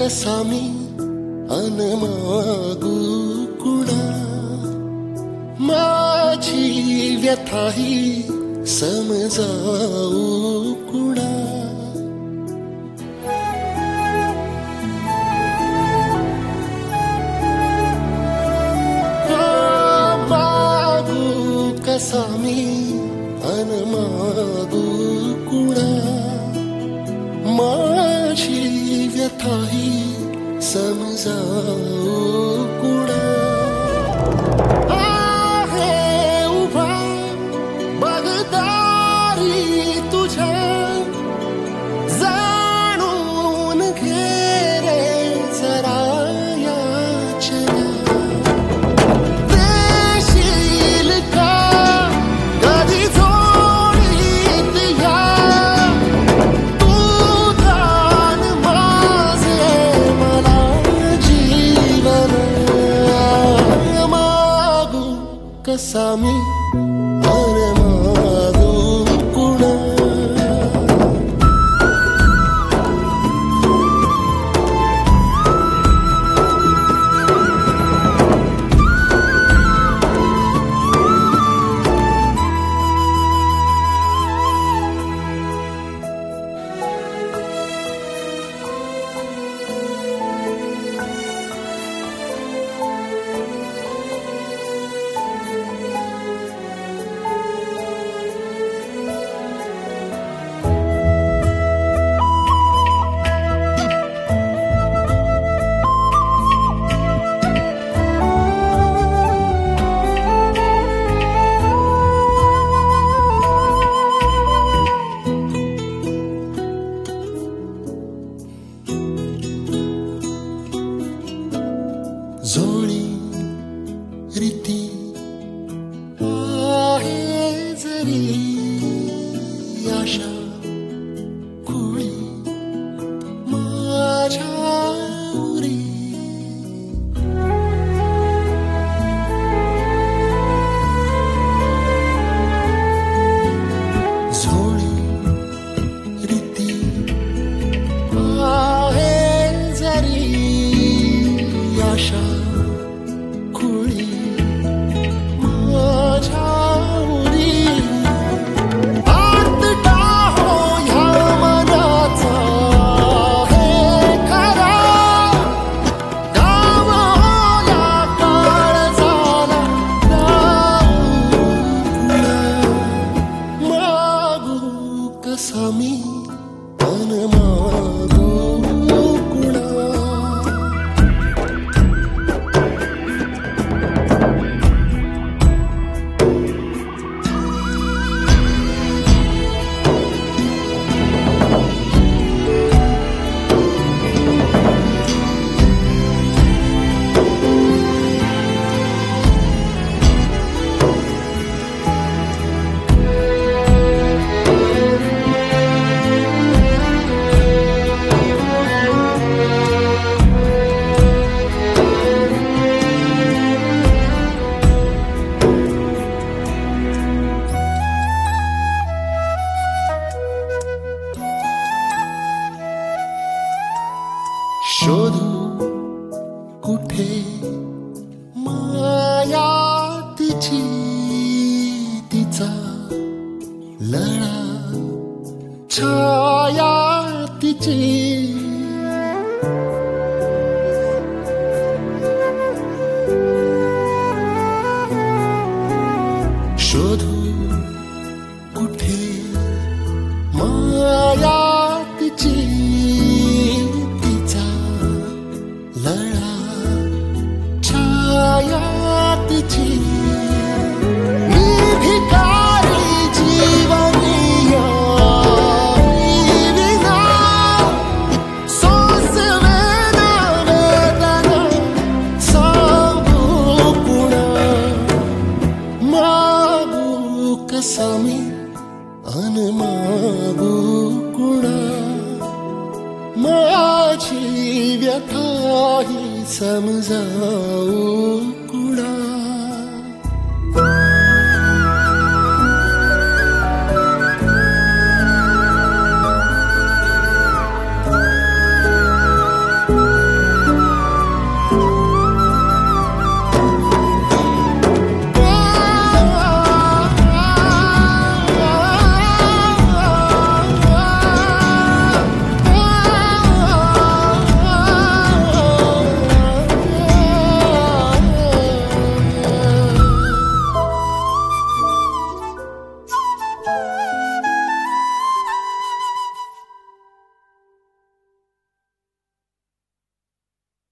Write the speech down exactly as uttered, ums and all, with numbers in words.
कसा मी अन मागू कुणा, माझी व्यथाही समजावू कुणा. मागू कसा मी अन मागू कुणा, माझी व्यथाही समजावू कुणा. आहे उभा बगदारी तुझ्या, जाणून घे रे जरा याचना. देशील का कधी जोडीत या, तू दान माझे मला जीवन. मागू कसा मी अरे मागू कुणा. जोडी रीती आहे जरी आशा खुळी माझ्या उरी. जोडी रीती आहे जरी आशा खुळी माझ्या उरी. आर्तटा हो ह्या मनाचा हे खरा, गाव या काळजाला गाऊ कुणा. मागू कसा मी अन मागू कुणा. शोधू कुठे माया तिची, तिचा लळा छाया तिची. शोधू कुठे माया तिची, लळा छाया तिची. मी भिकारी जीवनिया विना, सोस वेदना वेदना सांगू कुणा. मागू कसा मी अन मागू कुणा. माझी व्यथाही समजावू कुणा. you कुणा